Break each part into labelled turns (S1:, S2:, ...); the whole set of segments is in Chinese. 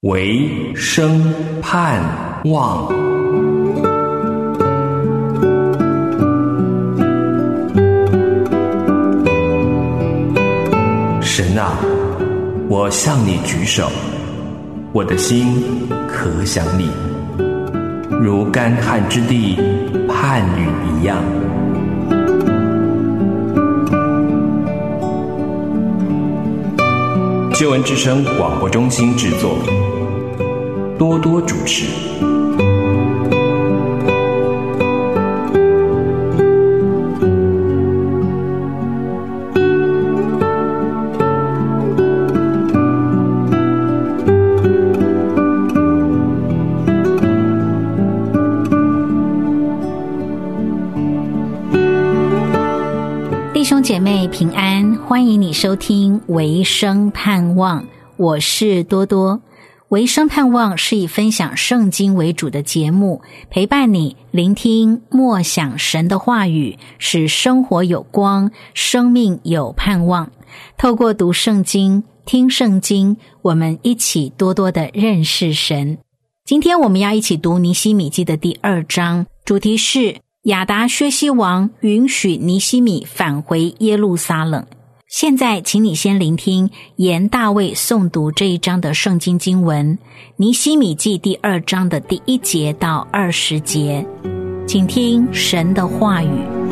S1: 唯生盼望。神啊，我向你举手，我的心可想你，如干旱之地盼雨一样。救恩之声广播中心制作，多多主持。
S2: 弟兄姐妹平安，欢迎你收听唯生盼望，我是多多。唯生盼望是以分享圣经为主的节目，陪伴你聆听默想神的话语，使生活有光，生命有盼望。透过读圣经、听圣经，我们一起多多的认识神。今天我们要一起读尼希米记的第2章，主题是亚达薛西王允许尼希米返回耶路撒冷。现在请你先聆听严大卫诵读这一章的圣经经文，尼希米记第2章的第1节到20节，请听神的话语。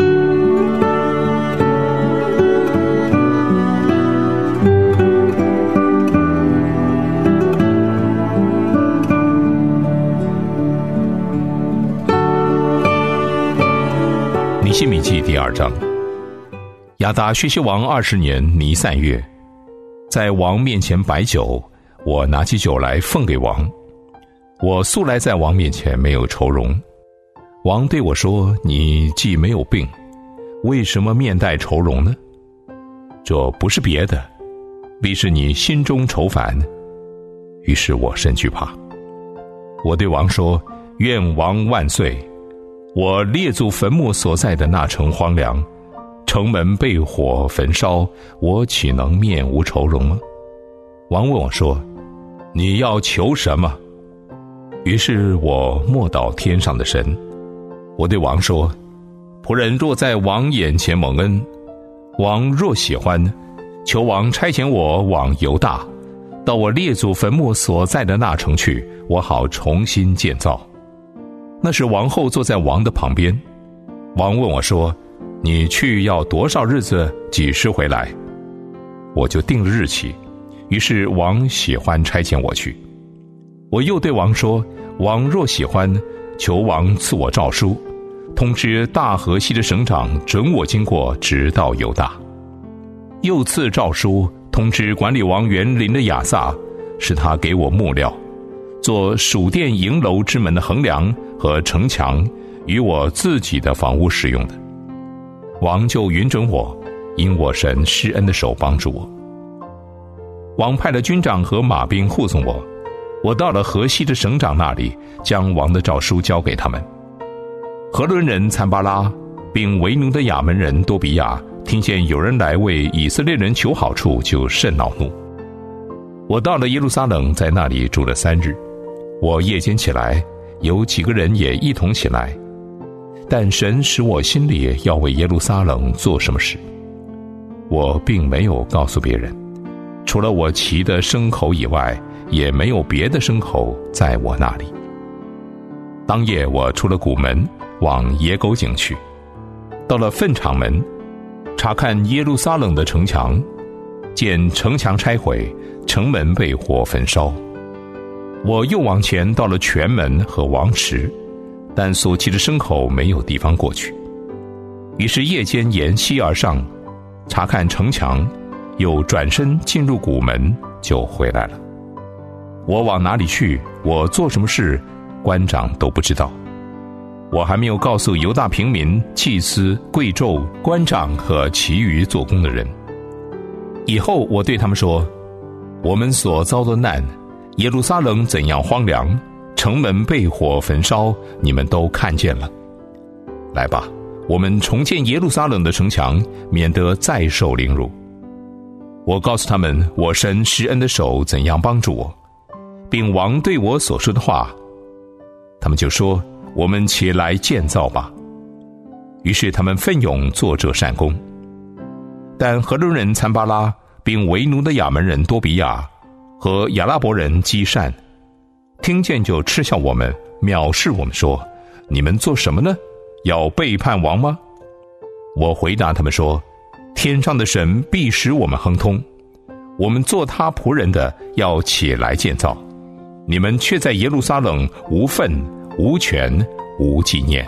S3: 尼希米记第2章。亚达薛西王20年尼散月，在王面前摆酒，我拿起酒来奉给王。我素来在王面前没有愁容。王对我说：你既没有病，为什么面带愁容呢？这不是别的，必是你心中愁烦。于是我甚惧怕。我对王说：愿王万岁！我列祖坟墓所在的那城荒凉，城门被火焚烧，我岂能面无愁容吗？王问我说：你要求什么？于是我默祷天上的神。我对王说：仆人若在王眼前蒙恩，王若喜欢，求王差遣我往犹大，到我列祖坟墓所在的那城去，我好重新建造。那时王后坐在王的旁边。王问我说：你去要多少日子，几时回来？我就定了日期。于是王喜欢差遣我去。我又对王说：王若喜欢，求王赐我诏书，通知大河西的省长准我经过，直到犹大。又赐诏书，通知管理王园林的亚萨，使他给我木料，做属殿营楼之门的横梁和城墙，与我自己的房屋使用的。王就允准我，因我神施恩的手帮助我。王派了军长和马兵护送我，我到了河西的省长那里，将王的诏书交给他们。何伦人参巴拉并为奴的亚门人多比亚听见有人来为以色列人求好处，就甚恼怒。我到了耶路撒冷，在那里住了3日。我夜间起来，有几个人也一同起来，但神使我心里要为耶路撒冷做什么事，我并没有告诉别人。除了我骑的牲口以外，也没有别的牲口在我那里。当夜我出了谷门，往野狗井去，到了粪场门，查看耶路撒冷的城墙，见城墙拆毁，城门被火焚烧。我又往前到了泉门和王池，但所骑的牲口没有地方过去。于是夜间沿西而上，查看城墙，又转身进入谷门，就回来了。我往哪里去，我做什么事，官长都不知道。我还没有告诉犹大平民、祭司、贵胄、官长和其余做工的人。以后我对他们说：我们所遭的难，耶路撒冷怎样荒凉，城门被火焚烧，你们都看见了。来吧，我们重建耶路撒冷的城墙，免得再受凌辱。我告诉他们，我神施恩的手怎样帮助我， 并王对我所说的话。他们就说：我们起来建造吧。于是他们奋勇做这善工。但何伦人参巴拉并为奴的亚门人多比亚和亚拉伯人基善听见，就嗤笑我们，藐视我们，说：你们做什么呢？要背叛王吗？我回答他们说：天上的神必使我们亨通，我们做他仆人的要起来建造，你们却在耶路撒冷无份无权无纪念。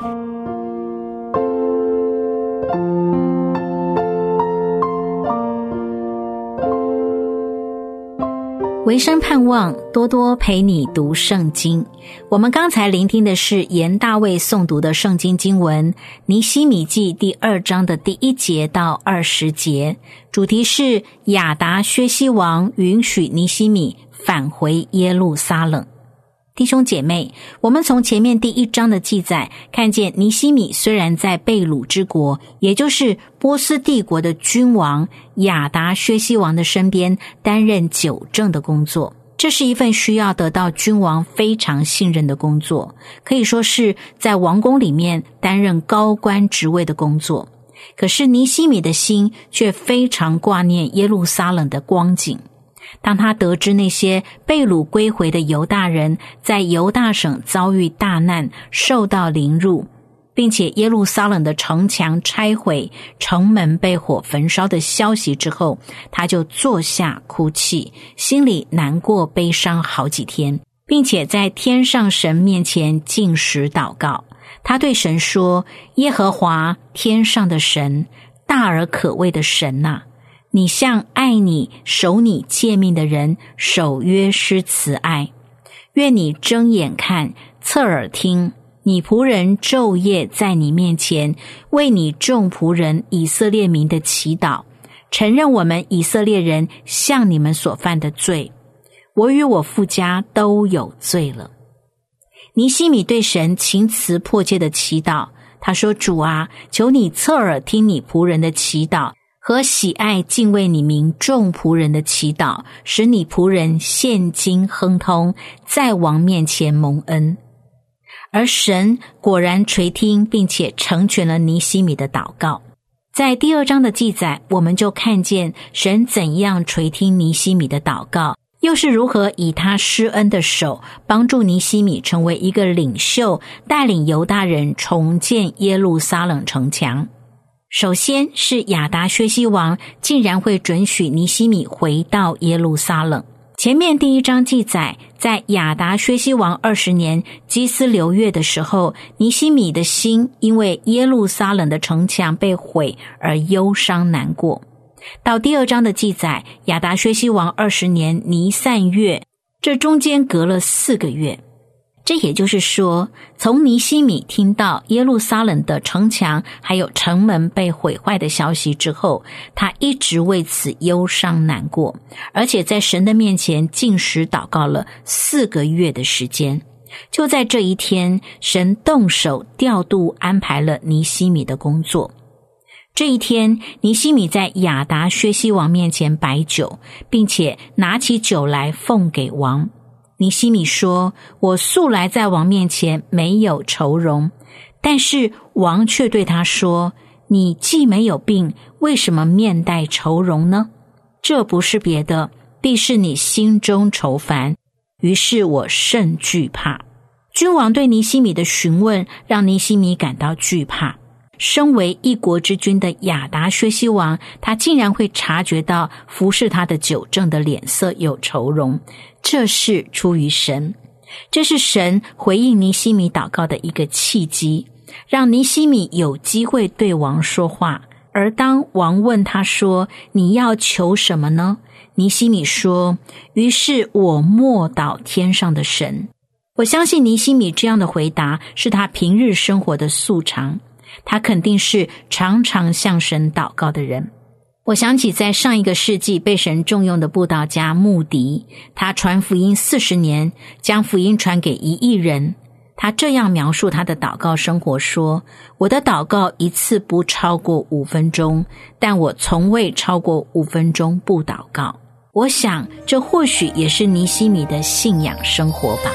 S2: 维生盼望多多陪你读圣经。我们刚才聆听的是严大卫诵读的圣经经文尼希米记第2章的第1节到20节，主题是亚达薛西王允许尼希米返回耶路撒冷。弟兄姐妹，我们从前面第1章的记载看见，尼希米虽然在被掳之国，也就是波斯帝国的君王亚达薛西王的身边担任酒政的工作，这是一份需要得到君王非常信任的工作，可以说是在王宫里面担任高官职位的工作。可是尼希米的心却非常挂念耶路撒冷的光景。当他得知那些被掳归回的犹大人在犹大省遭遇大难，受到凌辱，并且耶路撒冷的城墙拆毁，城门被火焚烧的消息之后，他就坐下哭泣，心里难过悲伤好几天，并且在天上神面前禁食祷告。他对神说：耶和华天上的神，大而可畏的神啊，你向爱你守你诫命的人守约施慈爱，愿你睁眼看，侧耳听，你仆人昼夜在你面前为你众仆人以色列民的祈祷，承认我们以色列人向你们所犯的罪，我与我父家都有罪了。尼希米对神情辞迫切的祈祷，他说：主啊，求你侧耳听你仆人的祈祷和喜爱敬畏你名众仆人的祈祷，使你仆人现今亨通，在王面前蒙恩。而神果然垂听，并且成全了尼希米的祷告。在第2章的记载，我们就看见神怎样垂听尼希米的祷告，又是如何以他施恩的手帮助尼希米成为一个领袖，带领犹大人重建耶路撒冷城墙。首先是亚达薛西王竟然会准许尼希米回到耶路撒冷。前面第1章记载，在亚达薛西王20年基斯流月的时候，尼希米的心因为耶路撒冷的城墙被毁而忧伤难过。到第2章的记载，亚达薛西王20年尼散月，这中间隔了4个月。这也就是说，从尼希米听到耶路撒冷的城墙还有城门被毁坏的消息之后，他一直为此忧伤难过，而且在神的面前禁食祷告了4个月的时间。就在这一天，神动手调度安排了尼希米的工作。这一天，尼希米在亚达薛西王面前摆酒，并且拿起酒来奉给王。尼希米说：我素来在王面前没有愁容，但是王却对他说：你既没有病，为什么面带愁容呢？这不是别的，必是你心中愁烦。于是我甚惧怕。君王对尼希米的询问让尼希米感到惧怕。身为一国之君的亚达薛西王，他竟然会察觉到服侍他的酒政的脸色有愁容，这是出于神。这是神回应尼希米祷告的一个契机，让尼希米有机会对王说话。而当王问他说：你要求什么呢？尼希米说：于是我默祷天上的神。我相信尼希米这样的回答是他平日生活的素常，他肯定是常常向神祷告的人。我想起在上一个世纪被神重用的布道家穆迪，他传福音40年，将福音传给1亿人。他这样描述他的祷告生活说：我的祷告一次不超过5分钟，但我从未超过5分钟不祷告。 我想这或许也是尼西米的信仰生活吧。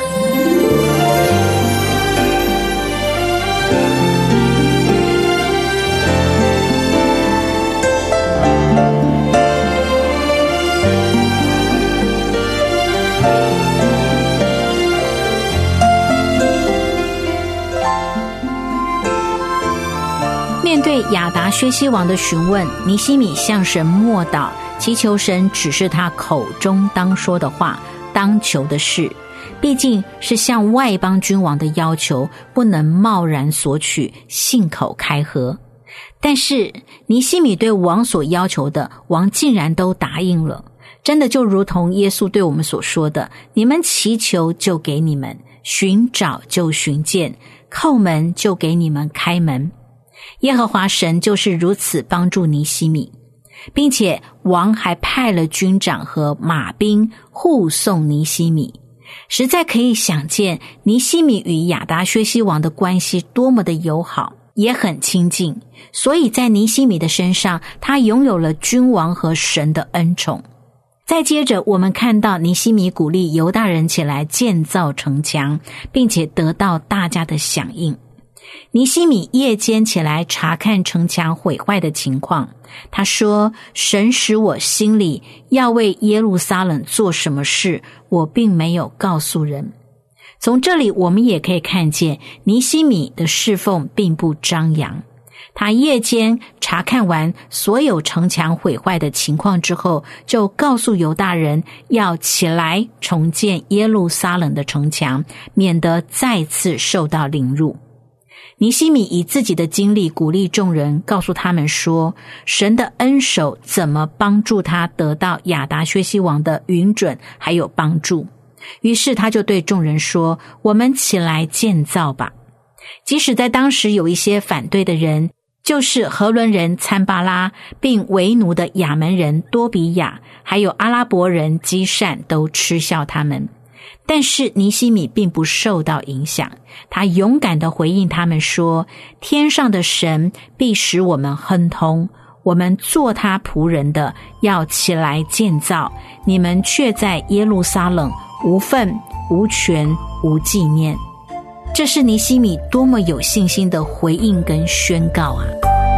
S2: 面对亚达薛西王的询问，尼西米向神默祷，祈求神指示他口中当说的话，当求的事。毕竟是向外邦君王的要求，不能贸然索取，信口开河。但是尼西米对王所要求的，王竟然都答应了。真的就如同耶稣对我们所说的，你们祈求就给你们，寻找就寻见，叩门就给你们开门。耶和华神就是如此帮助尼西米，并且王还派了军长和马兵护送尼西米，实在可以想见尼西米与亚达薛西王的关系多么的友好，也很亲近。所以在尼西米的身上，他拥有了君王和神的恩宠。再接着我们看到尼西米鼓励犹大人起来建造城墙，并且得到大家的响应。尼西米夜间起来查看城墙毁坏的情况，他说，神使我心里要为耶路撒冷做什么事，我并没有告诉人。从这里我们也可以看见尼西米的侍奉并不张扬，他夜间查看完所有城墙毁坏的情况之后，就告诉犹大人要起来重建耶路撒冷的城墙，免得再次受到凌辱。尼西米以自己的经历鼓励众人，告诉他们说，神的恩手怎么帮助他得到亚达薛西王的允准还有帮助。于是他就对众人说，我们起来建造吧。即使在当时有一些反对的人，就是何伦人参巴拉，并为奴的亚门人多比亚，还有阿拉伯人基善，都嗤笑他们。但是尼西米并不受到影响，他勇敢地回应他们说，天上的神必使我们亨通，我们做他仆人的要起来建造，你们却在耶路撒冷无份无权无纪念。这是尼西米多么有信心的回应跟宣告啊！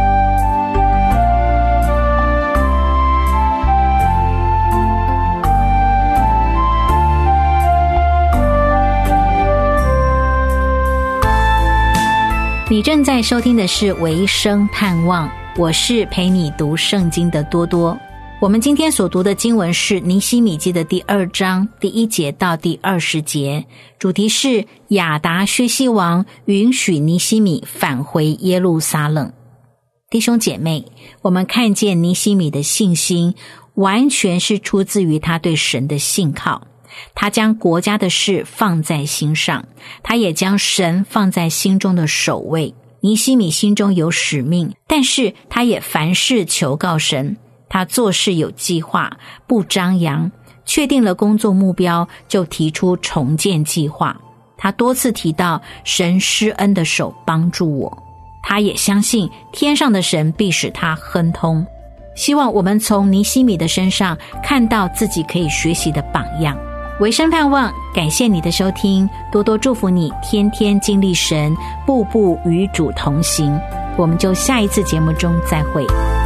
S2: 你正在收听的是维生盼望，我是陪你读圣经的多多。我们今天所读的经文是尼希米记的第2章第1节到第20节，主题是亚达薛西王允许尼希米返回耶路撒冷。弟兄姐妹，我们看见尼希米的信心完全是出自于他对神的信靠，他将国家的事放在心上，他也将神放在心中的首位。尼希米心中有使命，但是他也凡事求告神，他做事有计划，不张扬，确定了工作目标就提出重建计划。他多次提到神施恩的手帮助我，他也相信天上的神必使他亨通。希望我们从尼希米的身上看到自己可以学习的榜样。维生盼望，感谢你的收听，多多祝福你天天经历神，步步与主同行。我们就下一次节目中再会。